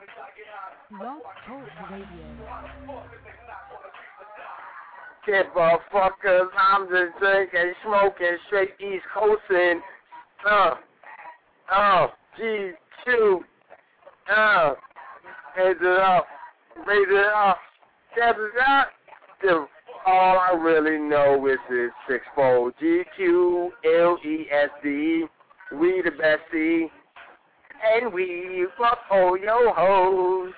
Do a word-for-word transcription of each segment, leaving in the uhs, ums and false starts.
Blog Talk Radio. Kid motherfuckers, I'm just drinking, smoking, straight East Coastin'. Uh, uh, G Q, uh, raise it up, raise it up, get it up. Dude, all I really know is this six-fold. G Q L E S D, we the bestie, and we fuck all your hoes.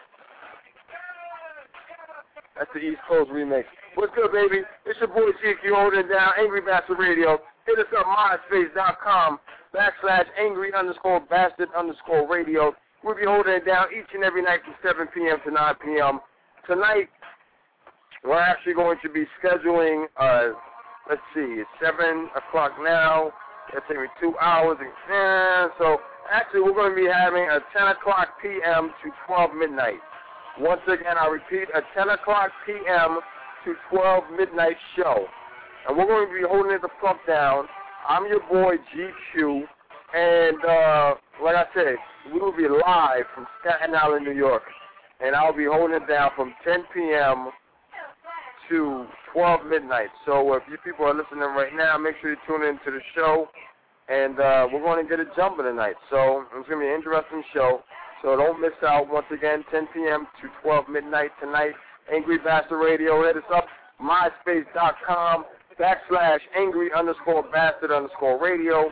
That's the East Coast remix. What's good, baby? It's your boy G Q holding down Angry Bastard Radio. Hit us up myspace.com backslash angry underscore bastard underscore radio. We'll be holding it down each and every night from seven p.m. to nine p.m. Tonight, we're actually going to be scheduling, uh, let's see, it's seven o'clock now. It's take me two hours. And so, actually, we're going to be having a ten o'clock p.m. to twelve midnight. Once again, I repeat, a ten o'clock p.m. to twelve midnight show. And we're going to be holding it the fuck down. I'm your boy G Q, and uh, like I said, we will be live from Staten Island, New York, and I'll be holding it down from ten p.m. to twelve midnight. So if you people are listening right now, make sure you tune in to the show, and uh, we're going to get it jumping tonight. So it's going to be an interesting show. So don't miss out. Once again, ten p.m. to twelve midnight tonight. Angry Bastard Radio. Hit us up, myspace.com backslash angry underscore bastard underscore radio.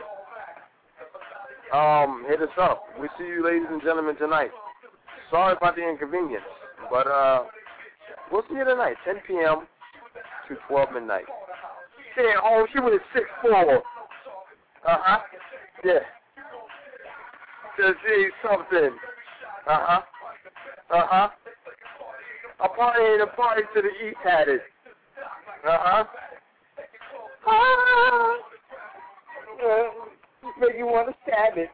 Um, hit us up. We see you, ladies and gentlemen, tonight. Sorry about the inconvenience, but uh, we'll see you tonight, ten p.m. to twelve midnight. Stay at home. She was six foot four. Uh-huh. Yeah. To see something. Uh-huh. Uh-huh. A party ain't a party to the East had it. Uh-huh. Ah. Uh, make you want to stab it.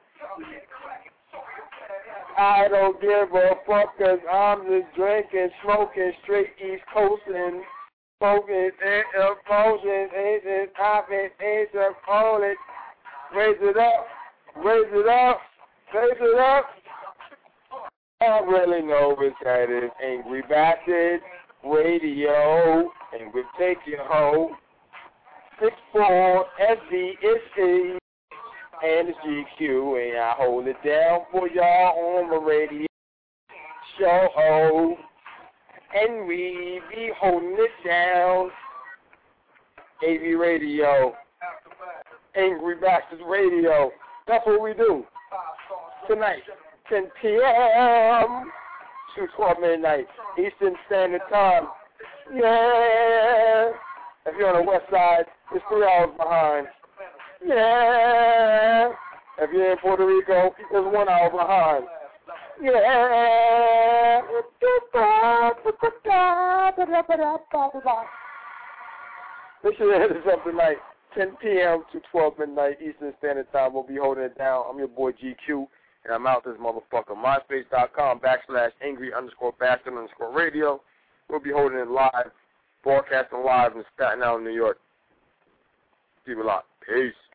I don't give a fuck, cause I'm just drinking, smoking, straight East Coastin', smoking, and emotions, ain't just popping, ain't just holding. Raise it up, raise it up, raise it up. I really know it's that is Angry Bastard Radio, and we'll take you home. six four S D S E, and it's G Q, and I hold it down for y'all on the radio show, and we be holding it down. A V Radio, Angry Bastards Radio, that's what we do tonight. ten p.m. to twelve midnight Eastern Standard Time. Yeah. If you're on the west side, it's three hours behind. Yeah. If you're in Puerto Rico, it's one hour behind. Yeah. Make sure you hit us up tonight, ten p.m. to twelve midnight Eastern Standard Time. We'll be holding it down. I'm your boy G Q. And I'm out this motherfucker. MySpace.com backslash angry underscore bastard underscore radio. We'll be holding it live, broadcasting live in Staten Island, New York. Keep it locked. Peace.